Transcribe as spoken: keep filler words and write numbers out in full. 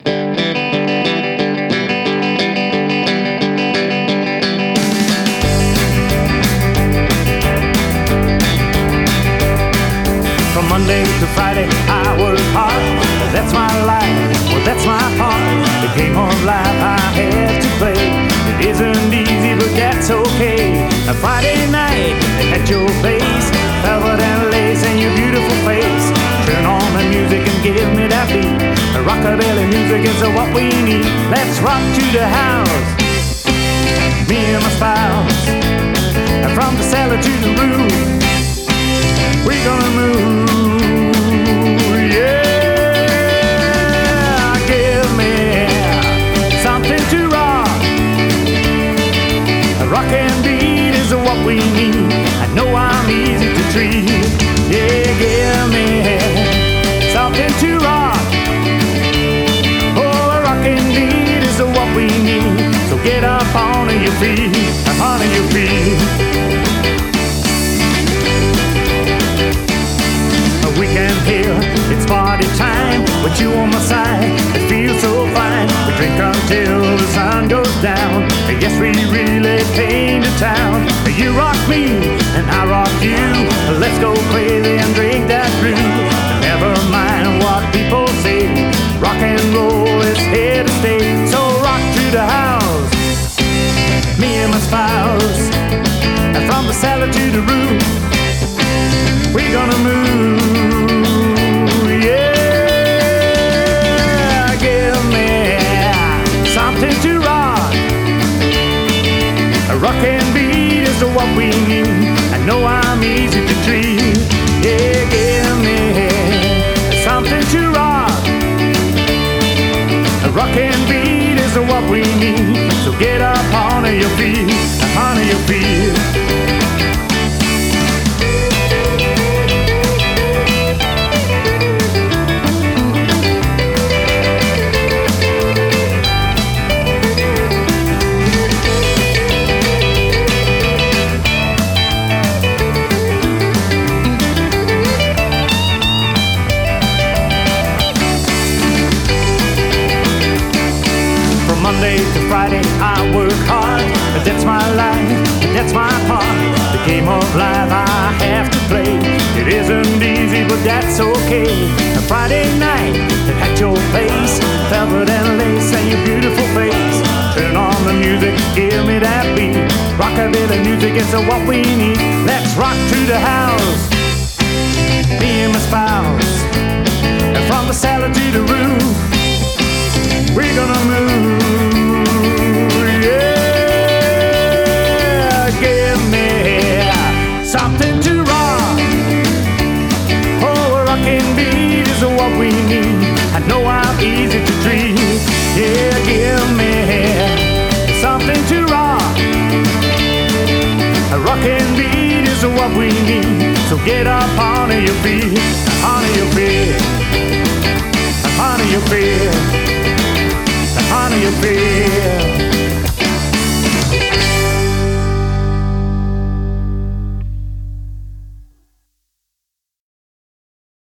From Monday to Friday, I work hard. That's my life, well, that's my part. The game of life I have to play. It isn't easy, but that's okay. A Friday night at your place, velvet and lace and your beautiful face. Turn on the music and give me that beat. The rockabilly music is what we need. Let's rock to the house, me and my spouse. And from the cellar to the roof, we're gonna move. Rock and beat is what we need. I know I'm easy to treat. Yeah, give me something to rock. Oh, a rock and beat is what we need. So get up on your feet, up on your feet. A weekend here, it's party time. With you on my side, it feels so fine. We drink until the sun goes down. Yes, we really came to town. You rock me and I rock you. Let's go crazy and drink that brew. Never mind what people say. Rock and roll is here to stay. So rock to the house, me and my spouse. And from the cellar to the roof, we're gonna move. Yeah, give me something to rock. A rock and beat is what we need. I know I'm easy to treat. Yeah, give me something to rock. A rock and beat is what we need. So get up on your feet, on your feet. Monday to Friday, I work hard, but that's my life, that's my part. The game of life I have to play. It isn't easy, but that's okay. A Friday night at your place, velvet and lace and your beautiful face. Turn on the music, give me that beat. Rockabilly music is what we need. Let's rock to the house, me and my spouse. And from the cellar to the roof, we're gonna move. Yeah, give me something to rock. Oh, a rock and beat is what we need. I know I'm easy to treat. Yeah, give me something to rock. A rock and beat is what we need. So get up on your feet, on your feet, on your feet.